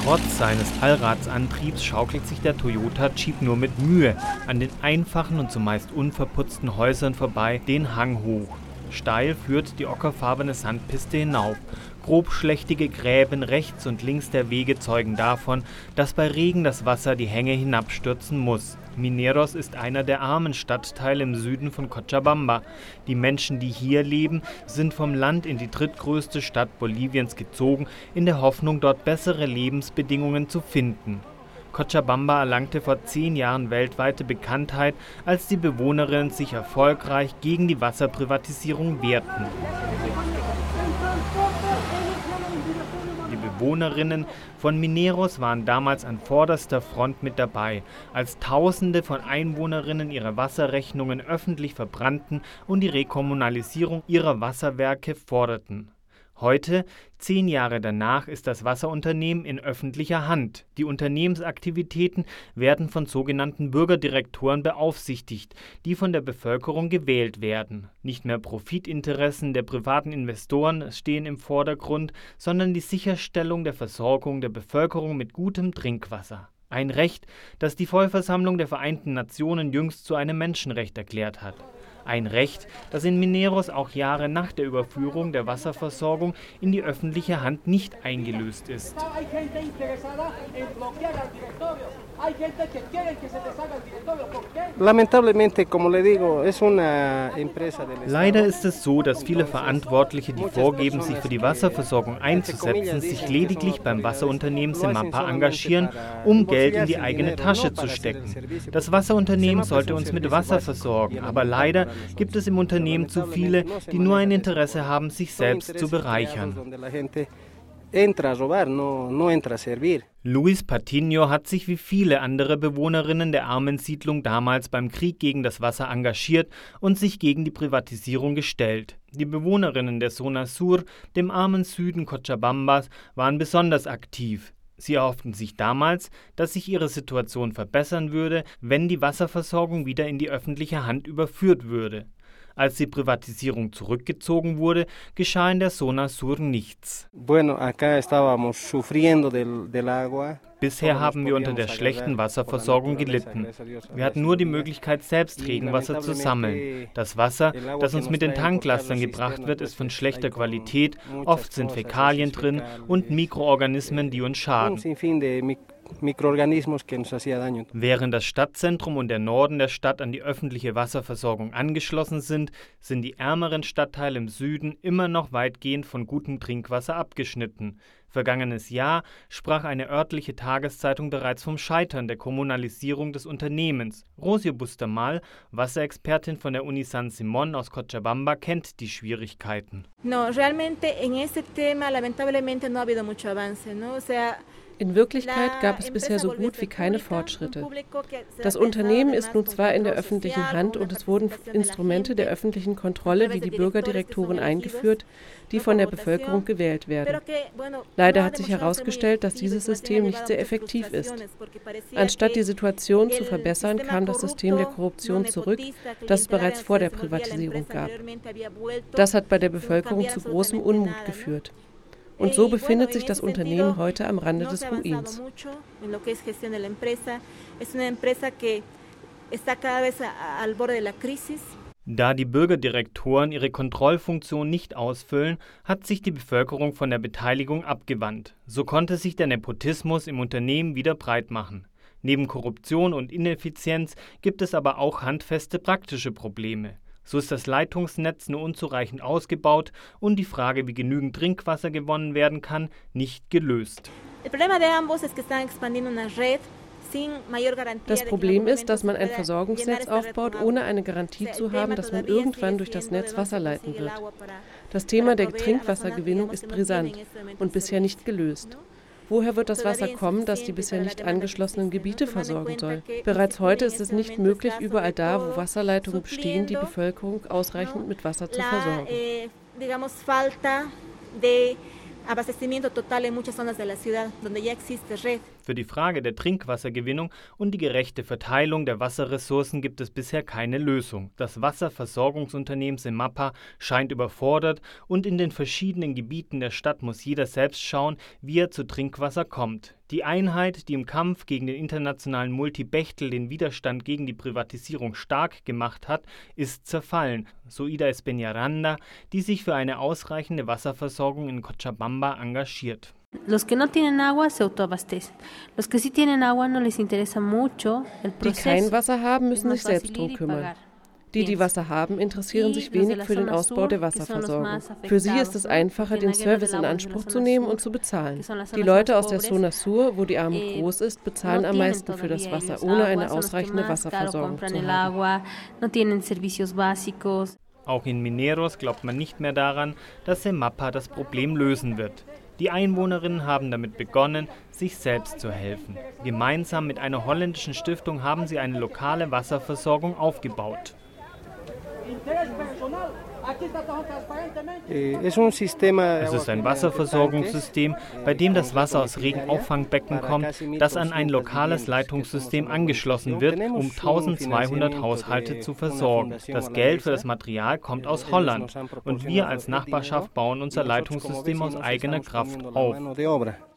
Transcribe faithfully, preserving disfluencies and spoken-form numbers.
Trotz seines Allradsantriebs schaukelt sich der Toyota Jeep nur mit Mühe an den einfachen und zumeist unverputzten Häusern vorbei den Hang hoch. Steil führt die ockerfarbene Sandpiste hinauf. Grobschlächtige Gräben rechts und links der Wege zeugen davon, dass bei Regen das Wasser die Hänge hinabstürzen muss. Mineros ist einer der armen Stadtteile im Süden von Cochabamba. Die Menschen, die hier leben, sind vom Land in die drittgrößte Stadt Boliviens gezogen, in der Hoffnung, dort bessere Lebensbedingungen zu finden. Cochabamba erlangte vor zehn Jahren weltweite Bekanntheit, als die Bewohnerinnen sich erfolgreich gegen die Wasserprivatisierung wehrten. Die Bewohnerinnen von Mineros waren damals an vorderster Front mit dabei, als Tausende von Einwohnerinnen ihre Wasserrechnungen öffentlich verbrannten und die Rekommunalisierung ihrer Wasserwerke forderten. Heute, zehn Jahre danach, ist das Wasserunternehmen in öffentlicher Hand. Die Unternehmensaktivitäten werden von sogenannten Bürgerdirektoren beaufsichtigt, die von der Bevölkerung gewählt werden. Nicht mehr Profitinteressen der privaten Investoren stehen im Vordergrund, sondern die Sicherstellung der Versorgung der Bevölkerung mit gutem Trinkwasser. Ein Recht, das die Vollversammlung der Vereinten Nationen jüngst zu einem Menschenrecht erklärt hat. Ein Recht, das in Mineros auch Jahre nach der Überführung der Wasserversorgung in die öffentliche Hand nicht eingelöst ist. Leider ist es so, dass viele Verantwortliche, die vorgeben, sich für die Wasserversorgung einzusetzen, sich lediglich beim Wasserunternehmen Semapa engagieren, um Geld in die eigene Tasche zu stecken. Das Wasserunternehmen sollte uns mit Wasser versorgen, aber leider gibt es im Unternehmen zu viele, die nur ein Interesse haben, sich selbst zu bereichern. Luis Patiño hat sich wie viele andere Bewohnerinnen der armen Siedlung damals beim Krieg gegen das Wasser engagiert und sich gegen die Privatisierung gestellt. Die Bewohnerinnen der Zona Sur, dem armen Süden Cochabambas, waren besonders aktiv. Sie erhofften sich damals, dass sich ihre Situation verbessern würde, wenn die Wasserversorgung wieder in die öffentliche Hand überführt würde. Als die Privatisierung zurückgezogen wurde, geschah in der Zona Sur nichts. Bisher haben wir unter der schlechten Wasserversorgung gelitten. Wir hatten nur die Möglichkeit, selbst Regenwasser zu sammeln. Das Wasser, das uns mit den Tanklastern gebracht wird, ist von schlechter Qualität, oft sind Fäkalien drin und Mikroorganismen, die uns schaden. Während das Stadtzentrum und der Norden der Stadt an die öffentliche Wasserversorgung angeschlossen sind, sind die ärmeren Stadtteile im Süden immer noch weitgehend von gutem Trinkwasser abgeschnitten. Vergangenes Jahr sprach eine örtliche Tageszeitung bereits vom Scheitern der Kommunalisierung des Unternehmens. Rosio Bustamal, Wasserexpertin von der Uni San Simón aus Cochabamba, kennt die Schwierigkeiten. No, realmente en ese tema lamentablemente no ha habido mucho avance, ¿no? O sea, in Wirklichkeit gab es bisher so gut wie keine Fortschritte. Das Unternehmen ist nun zwar in der öffentlichen Hand und es wurden Instrumente der öffentlichen Kontrolle wie die Bürgerdirektoren eingeführt, die von der Bevölkerung gewählt werden. Leider hat sich herausgestellt, dass dieses System nicht sehr effektiv ist. Anstatt die Situation zu verbessern, kam das System der Korruption zurück, das es bereits vor der Privatisierung gab. Das hat bei der Bevölkerung zu großem Unmut geführt. Und so befindet sich das Unternehmen heute am Rande des Ruins. Da die Bürgerdirektoren ihre Kontrollfunktion nicht ausfüllen, hat sich die Bevölkerung von der Beteiligung abgewandt. So konnte sich der Nepotismus im Unternehmen wieder breit machen. Neben Korruption und Ineffizienz gibt es aber auch handfeste praktische Probleme. So ist das Leitungsnetz nur unzureichend ausgebaut und die Frage, wie genügend Trinkwasser gewonnen werden kann, nicht gelöst. Das Problem ist, dass man ein Versorgungsnetz aufbaut, ohne eine Garantie zu haben, dass man irgendwann durch das Netz Wasser leiten wird. Das Thema der Trinkwassergewinnung ist brisant und bisher nicht gelöst. Woher wird das Wasser kommen, das die bisher nicht angeschlossenen Gebiete versorgen soll? Bereits heute ist es nicht möglich, überall da, wo Wasserleitungen bestehen, die Bevölkerung ausreichend mit Wasser zu versorgen. Für die Frage der Trinkwassergewinnung und die gerechte Verteilung der Wasserressourcen gibt es bisher keine Lösung. Das Wasserversorgungsunternehmen Semapa scheint überfordert und in den verschiedenen Gebieten der Stadt muss jeder selbst schauen, wie er zu Trinkwasser kommt. Die Einheit, die im Kampf gegen den internationalen Multi-Bechtel den Widerstand gegen die Privatisierung stark gemacht hat, ist zerfallen, so Ida Espeñaranda, die sich für eine ausreichende Wasserversorgung in Cochabamba engagiert. Los que no tienen agua se autoabastecen. Los que sí tienen agua no les interesa mucho el proceso. Die kein Wasser haben, müssen sich selbst drum kümmern. Die, die Wasser haben, interessieren sich wenig für den Ausbau der Wasserversorgung. Für sie ist es einfacher, den Service in Anspruch zu nehmen und zu bezahlen. Die Leute aus der Zona Sur, wo die Armut groß ist, bezahlen am meisten für das Wasser, ohne eine ausreichende Wasserversorgung zu haben. Auch in Mineros glaubt man nicht mehr daran, dass Semapa das Problem lösen wird. Die Einwohnerinnen haben damit begonnen, sich selbst zu helfen. Gemeinsam mit einer holländischen Stiftung haben sie eine lokale Wasserversorgung aufgebaut. Es ist ein Wasserversorgungssystem, bei dem das Wasser aus Regenauffangbecken kommt, das an ein lokales Leitungssystem angeschlossen wird, um eintausendzweihundert Haushalte zu versorgen. Das Geld für das Material kommt aus Holland und wir als Nachbarschaft bauen unser Leitungssystem aus eigener Kraft auf.